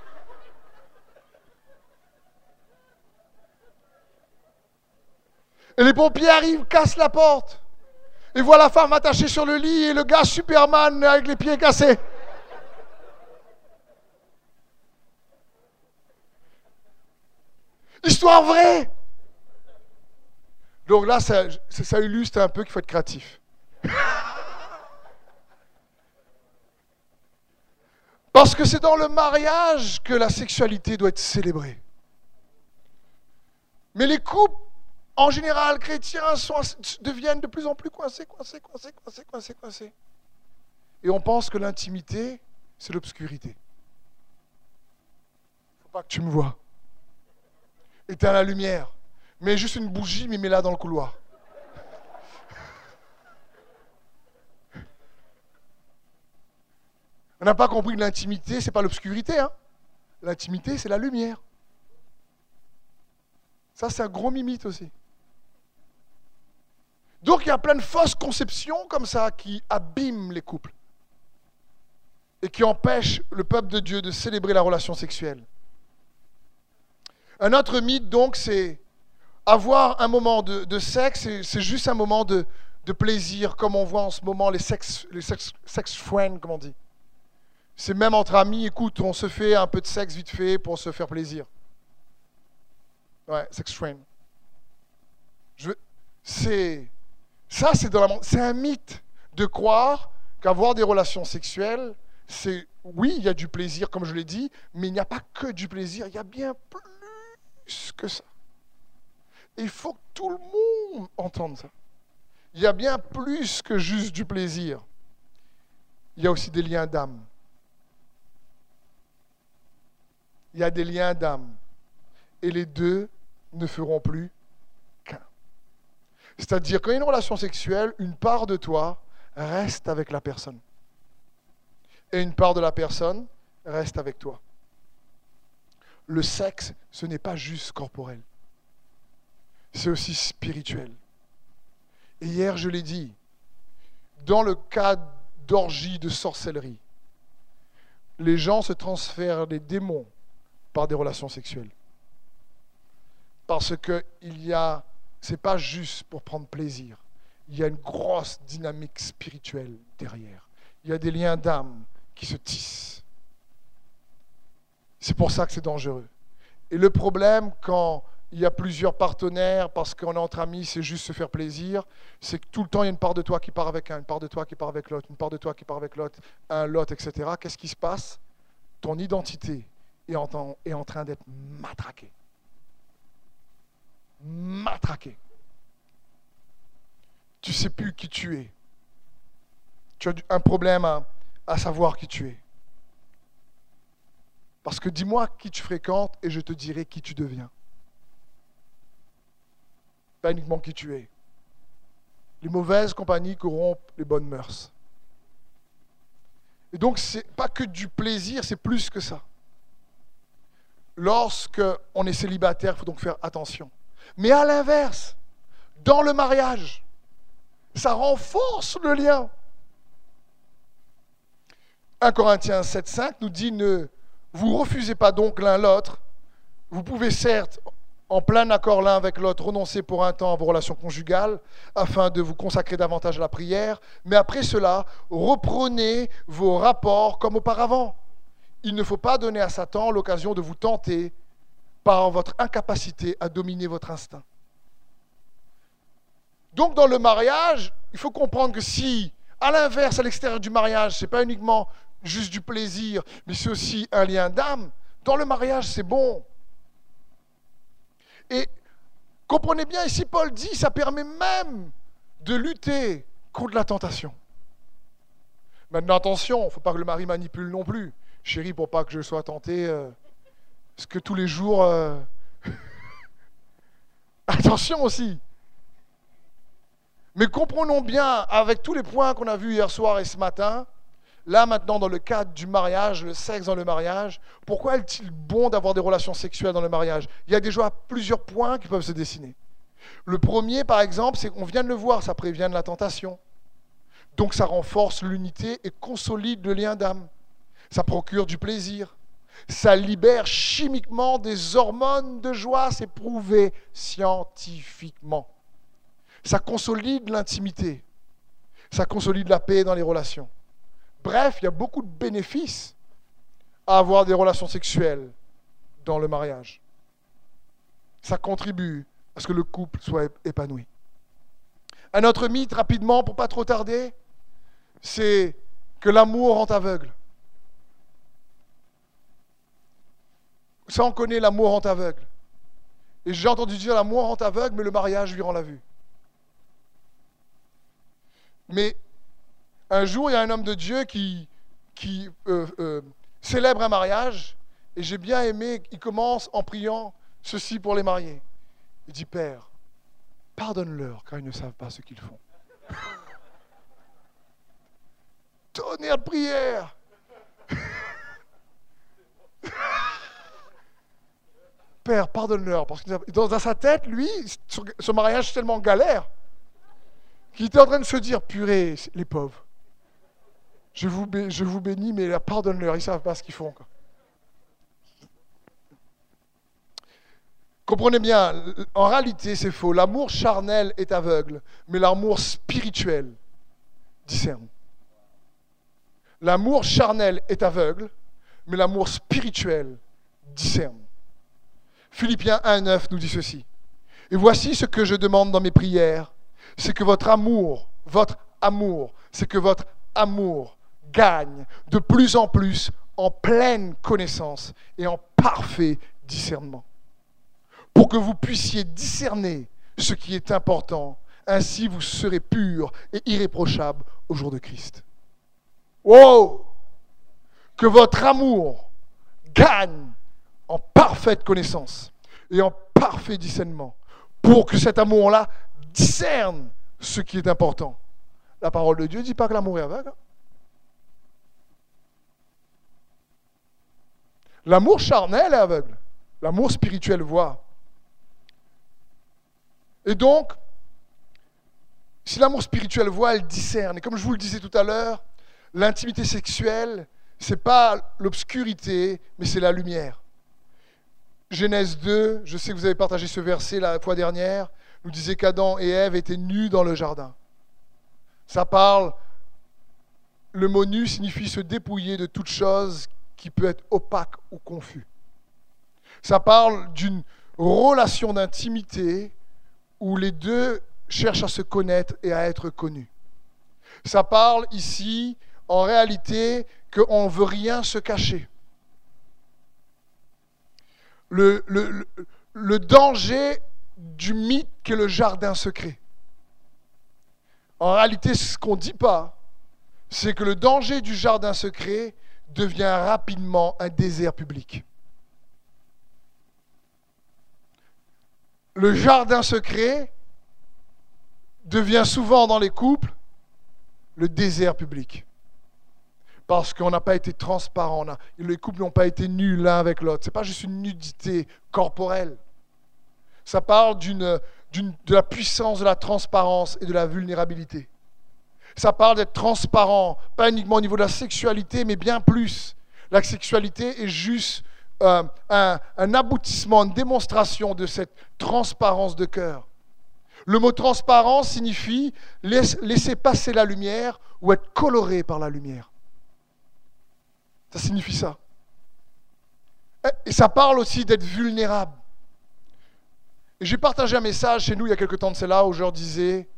Et les pompiers arrivent, cassent la porte. Et voient la femme attachée sur le lit et le gars Superman avec les pieds cassés. Histoire vraie. Donc là, ça, ça illustre un peu qu'il faut être créatif. Parce que c'est dans le mariage que la sexualité doit être célébrée. Mais les couples, en général, chrétiens, sont, deviennent de plus en plus coincés, coincés, coincés, coincés, coincés, coincés. Et on pense que l'intimité, c'est l'obscurité. Il ne faut pas que tu me vois. Éteins la lumière. Mets juste une bougie, mais mets-la dans le couloir. On n'a pas compris que l'intimité, ce n'est pas l'obscurité. Hein. L'intimité, c'est la lumière. Ça, c'est un gros mimite aussi. Donc, il y a plein de fausses conceptions comme ça qui abîment les couples et qui empêchent le peuple de Dieu de célébrer la relation sexuelle. Un autre mythe, donc, c'est avoir un moment de, de sexe, c'est, c'est juste un moment de, de plaisir, comme on voit en ce moment les sex, les sex, sex friends, comme on dit. C'est même entre amis, écoute, on se fait un peu de sexe vite fait pour se faire plaisir. Ouais, sex friend. Je, c'est, ça, c'est, dans la, c'est un mythe de croire qu'avoir des relations sexuelles, c'est, oui, il y a du plaisir, comme je l'ai dit, mais il n'y a pas que du plaisir, il y a bien plus que ça. Et il faut que tout le monde entende ça. Il y a bien plus que juste du plaisir. Il y a aussi des liens d'âme. Il y a des liens d'âme. Et les deux ne feront plus qu'un. C'est-à-dire, quand il y a une relation sexuelle, une part de toi reste avec la personne. Et une part de la personne reste avec toi. Le sexe, ce n'est pas juste corporel. C'est aussi spirituel. Et hier, je l'ai dit, dans le cas d'orgie, de sorcellerie, les gens se transfèrent des démons par des relations sexuelles. Parce que il y a, c'est pas juste pour prendre plaisir. Il y a une grosse dynamique spirituelle derrière. Il y a des liens d'âme qui se tissent. C'est pour ça que c'est dangereux. Et le problème, quand il y a plusieurs partenaires, parce qu'on est entre amis, c'est juste se faire plaisir, c'est que tout le temps, il y a une part de toi qui part avec un, une part de toi qui part avec l'autre, une part de toi qui part avec l'autre, un, l'autre, et cetera. Qu'est-ce qui se passe? Ton identité est en, est en train d'être matraquée. Matraquée. Tu ne sais plus qui tu es. Tu as un problème à, à savoir qui tu es. Parce que dis-moi qui tu fréquentes et je te dirai qui tu deviens. Pas uniquement qui tu es. Les mauvaises compagnies corrompent les bonnes mœurs. Et donc, ce n'est pas que du plaisir, c'est plus que ça. Lorsque on est célibataire, il faut donc faire attention. Mais à l'inverse, dans le mariage, ça renforce le lien. un Corinthiens sept cinq nous dit « Ne vous refusez pas donc l'un l'autre. Vous pouvez certes, en plein accord l'un avec l'autre, renoncer pour un temps à vos relations conjugales, afin de vous consacrer davantage à la prière, mais après cela, reprenez vos rapports comme auparavant. Il ne faut pas donner à Satan l'occasion de vous tenter par votre incapacité à dominer votre instinct. » Donc dans le mariage, il faut comprendre que si, à l'inverse, à l'extérieur du mariage, ce n'est pas uniquement juste du plaisir, mais c'est aussi un lien d'âme, dans le mariage, c'est bon. Et comprenez bien, ici Paul dit, ça permet même de lutter contre la tentation. Maintenant, attention, il ne faut pas que le mari manipule non plus. Chérie, pour pas que je sois tenté, euh, parce que tous les jours... Euh... attention aussi. Mais comprenons bien, avec tous les points qu'on a vus hier soir et ce matin, là maintenant dans le cadre du mariage, le sexe dans le mariage, pourquoi est-il bon d'avoir des relations sexuelles dans le mariage? Il y a déjà plusieurs points qui peuvent se dessiner. Le premier, par exemple, c'est qu'on vient de le voir, ça prévient de la tentation. Donc ça renforce l'unité et consolide le lien d'âme. Ça procure du plaisir. Ça libère chimiquement des hormones de joie, c'est prouvé scientifiquement. Ça consolide l'intimité. Ça consolide la paix dans les relations. Bref, il y a beaucoup de bénéfices à avoir des relations sexuelles dans le mariage. Ça contribue à ce que le couple soit épanoui. Un autre mythe, rapidement, pour pas trop tarder, c'est que l'amour rend aveugle. Ça, on connaît, l'amour rend aveugle. Et j'ai entendu dire l'amour rend aveugle, mais le mariage lui rend la vue. Mais un jour, il y a un homme de Dieu qui, qui euh, euh, célèbre un mariage, et j'ai bien aimé, il commence en priant ceci pour les mariés. Il dit, Père, pardonne-leur, car ils ne savent pas ce qu'ils font. Tonnerre de prière. Père, pardonne-leur. Parce que dans sa tête, lui, son mariage est tellement galère qu'il était en train de se dire, purée, les pauvres. Je vous, bé- je vous bénis, mais pardonne-leur, ils ne savent pas ce qu'ils font. Quoi. Comprenez bien, en réalité, c'est faux. L'amour charnel est aveugle, mais l'amour spirituel discerne. L'amour charnel est aveugle, mais l'amour spirituel discerne. Philippiens un neuf nous dit ceci. Et voici ce que je demande dans mes prières, c'est que votre amour, votre amour, c'est que votre amour gagne de plus en plus en pleine connaissance et en parfait discernement. Pour que vous puissiez discerner ce qui est important, ainsi vous serez purs et irréprochables au jour de Christ. Wow! Que votre amour gagne en parfaite connaissance et en parfait discernement, pour que cet amour-là discerne ce qui est important. La parole de Dieu ne dit pas que l'amour est aveugle. L'amour charnel est aveugle. L'amour spirituel voit. Et donc, si l'amour spirituel voit, elle discerne. Et comme je vous le disais tout à l'heure, l'intimité sexuelle, ce n'est pas l'obscurité, mais c'est la lumière. Genèse deux, je sais que vous avez partagé ce verset la fois dernière, nous disait qu'Adam et Ève étaient nus dans le jardin. Ça parle, le mot nu signifie se dépouiller de toute chose qui peut être opaque ou confus. Ça parle d'une relation d'intimité où les deux cherchent à se connaître et à être connus. Ça parle ici, en réalité, qu'on ne veut rien se cacher. Le, le, le, le danger du mythe qu'est le jardin secret. En réalité, ce qu'on ne dit pas, c'est que le danger du jardin secret devient rapidement un désert public. Le jardin secret devient souvent dans les couples le désert public. Parce qu'on n'a pas été transparent, on a, les couples n'ont pas été nus l'un avec l'autre. Ce n'est pas juste une nudité corporelle. Ça parle d'une, d'une, de la puissance de la transparence et de la vulnérabilité. Ça parle d'être transparent, pas uniquement au niveau de la sexualité, mais bien plus. La sexualité est juste euh, un, un aboutissement, une démonstration de cette transparence de cœur. Le mot transparent signifie laisse, laisser passer la lumière ou être coloré par la lumière. Ça signifie ça. Et ça parle aussi d'être vulnérable. Et j'ai partagé un message chez nous il y a quelque temps de cela où je leur disais,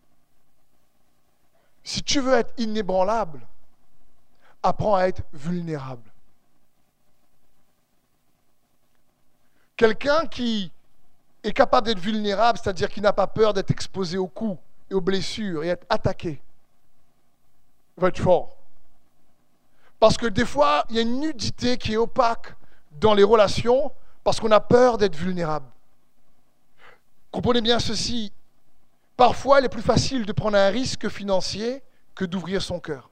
si tu veux être inébranlable, apprends à être vulnérable. Quelqu'un qui est capable d'être vulnérable, c'est-à-dire qui n'a pas peur d'être exposé aux coups et aux blessures et être attaqué, va être fort. Parce que des fois, il y a une nudité qui est opaque dans les relations parce qu'on a peur d'être vulnérable. Comprenez bien ceci. Parfois, il est plus facile de prendre un risque financier que d'ouvrir son cœur.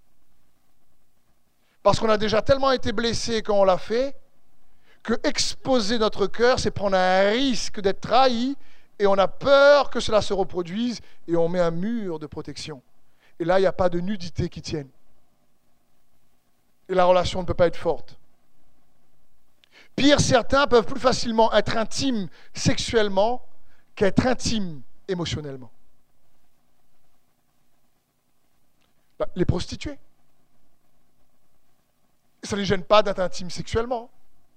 Parce qu'on a déjà tellement été blessé quand on l'a fait, que exposer notre cœur, c'est prendre un risque d'être trahi, et on a peur que cela se reproduise, et on met un mur de protection. Et là, il n'y a pas de nudité qui tienne. Et la relation ne peut pas être forte. Pire, certains peuvent plus facilement être intimes sexuellement qu'être intimes émotionnellement. Bah, les prostituées. Ça ne les gêne pas d'être intimes sexuellement.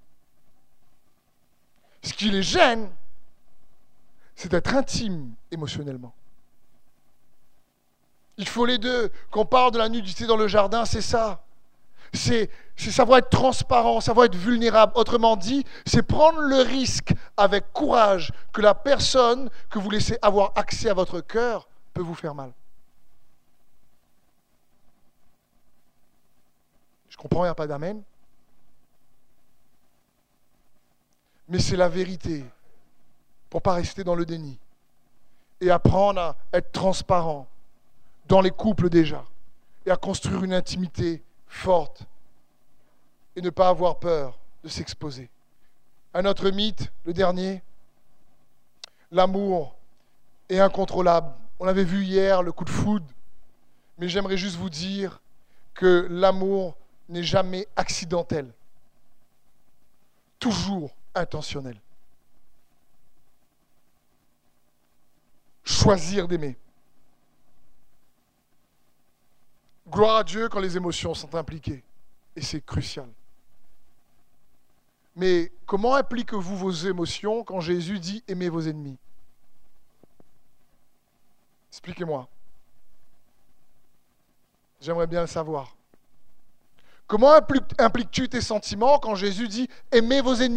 Ce qui les gêne, c'est d'être intime émotionnellement. Il faut les deux. Quand on parle de la nudité dans le jardin, c'est ça. C'est, c'est savoir être transparent, savoir être vulnérable. Autrement dit, c'est prendre le risque avec courage que la personne que vous laissez avoir accès à votre cœur peut vous faire mal. Je comprends, il n'y a pas d'amen. Mais c'est la vérité pour ne pas rester dans le déni. Et apprendre à être transparent dans les couples déjà. Et à construire une intimité forte et ne pas avoir peur de s'exposer. Un autre mythe, le dernier, l'amour est incontrôlable. On avait vu hier le coup de foudre, mais j'aimerais juste vous dire que l'amour n'est jamais accidentel, toujours intentionnel. Choisir d'aimer. Gloire à Dieu quand les émotions sont impliquées. Et c'est crucial. Mais comment impliquez-vous vos émotions quand Jésus dit « aimez vos ennemis » ? Expliquez-moi. J'aimerais bien le savoir. Comment impliques-tu tes sentiments quand Jésus dit « aimez vos ennemis » ?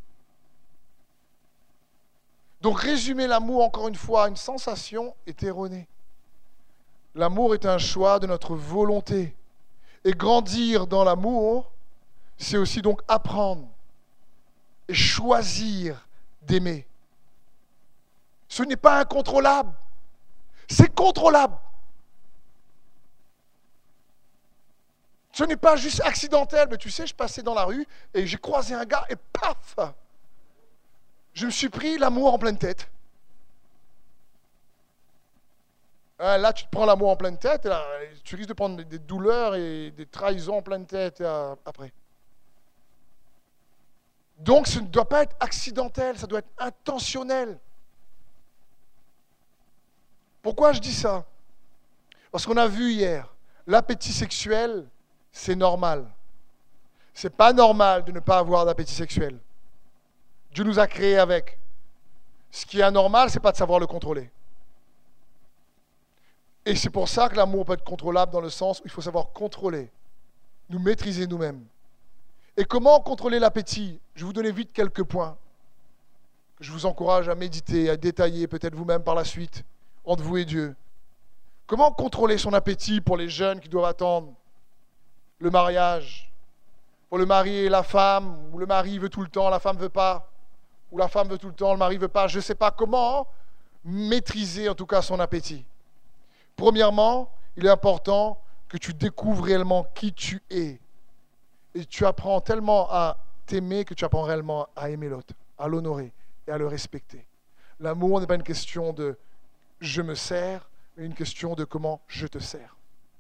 Donc résumer l'amour, encore une fois, à une sensation est erroné. L'amour est un choix de notre volonté. Et grandir dans l'amour, c'est aussi donc apprendre et choisir d'aimer. Ce n'est pas incontrôlable. C'est contrôlable. Ce n'est pas juste accidentel. Mais tu sais, je passais dans la rue et j'ai croisé un gars et paf, je me suis pris l'amour en pleine tête. Là, tu te prends l'amour en pleine tête, et là, tu risques de prendre des douleurs et des trahisons en pleine tête euh, après. Donc, ce ne doit pas être accidentel, ça doit être intentionnel. Pourquoi je dis ça ? Parce qu'on a vu hier, l'appétit sexuel, c'est normal. C'est pas normal de ne pas avoir d'appétit sexuel. Dieu nous a créés avec. Ce qui est anormal, c'est pas de savoir le contrôler. Et c'est pour ça que l'amour peut être contrôlable dans le sens où il faut savoir contrôler, nous maîtriser nous-mêmes. Et comment contrôler l'appétit ? Je vais vous donner vite quelques points que je vous encourage à méditer, à détailler peut-être vous-même par la suite, entre vous et Dieu. Comment contrôler son appétit pour les jeunes qui doivent attendre le mariage, pour le mari et la femme, où le mari veut tout le temps, la femme ne veut pas, ou la femme veut tout le temps, le mari ne veut pas, je ne sais pas comment maîtriser en tout cas son appétit. Premièrement, il est important que tu découvres réellement qui tu es. Et tu apprends tellement à t'aimer que tu apprends réellement à aimer l'autre, à l'honorer et à le respecter. L'amour n'est pas une question de « je me sers », mais une question de « comment je te sers ».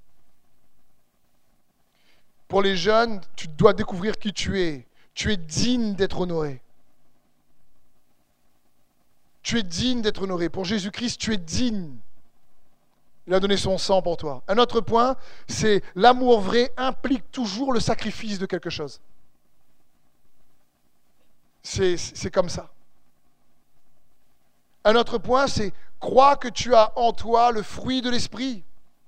Pour les jeunes, tu dois découvrir qui tu es. Tu es digne d'être honoré. Tu es digne d'être honoré. Pour Jésus-Christ, tu es digne. Il a donné son sang pour toi. Un autre point, c'est l'amour vrai implique toujours le sacrifice de quelque chose. C'est, c'est comme ça. Un autre point, c'est crois que tu as en toi le fruit de l'esprit.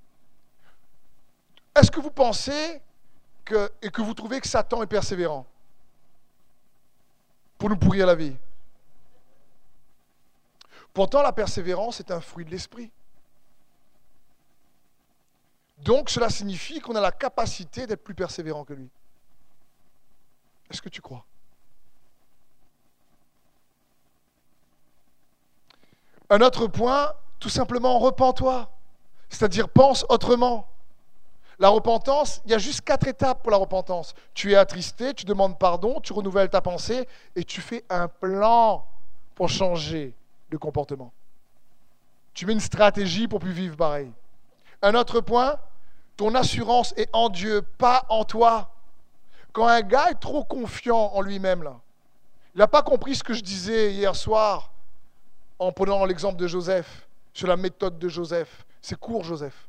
Est-ce que vous pensez que, et que vous trouvez que Satan est persévérant pour nous pourrir la vie? Pourtant, la persévérance est un fruit de l'esprit. Donc, cela signifie qu'on a la capacité d'être plus persévérant que lui. Est-ce que tu crois? Un autre point, tout simplement, repens-toi. C'est-à-dire, pense autrement. La repentance, il y a juste quatre étapes pour la repentance. Tu es attristé, tu demandes pardon, tu renouvelles ta pensée et tu fais un plan pour changer de comportement. Tu mets une stratégie pour plus vivre pareil. Un autre point, ton assurance est en Dieu, pas en toi. Quand un gars est trop confiant en lui-même, là, il n'a pas compris ce que je disais hier soir en prenant l'exemple de Joseph, sur la méthode de Joseph. C'est court, Joseph.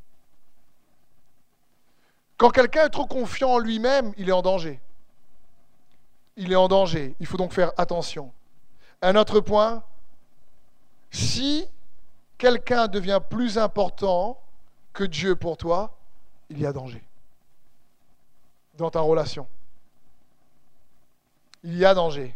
Quand quelqu'un est trop confiant en lui-même, il est en danger. Il est en danger. Il faut donc faire attention. Un autre point, si quelqu'un devient plus important que Dieu pour toi, il y a danger dans ta relation. Il y a danger.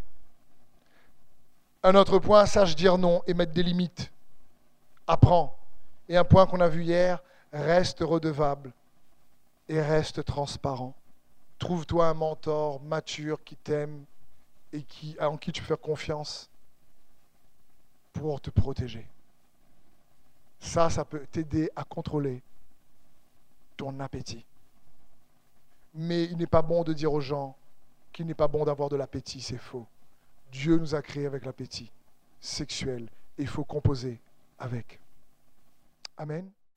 Un autre point, sache dire non et mettre des limites. Apprends. Et un point qu'on a vu hier, reste redevable et reste transparent. Trouve-toi un mentor mature qui t'aime et qui, en qui tu peux faire confiance pour te protéger. Ça, ça peut t'aider à contrôler ton appétit. Mais il n'est pas bon de dire aux gens qu'il n'est pas bon d'avoir de l'appétit, c'est faux. Dieu nous a créés avec l'appétit sexuel et il faut composer avec. Amen.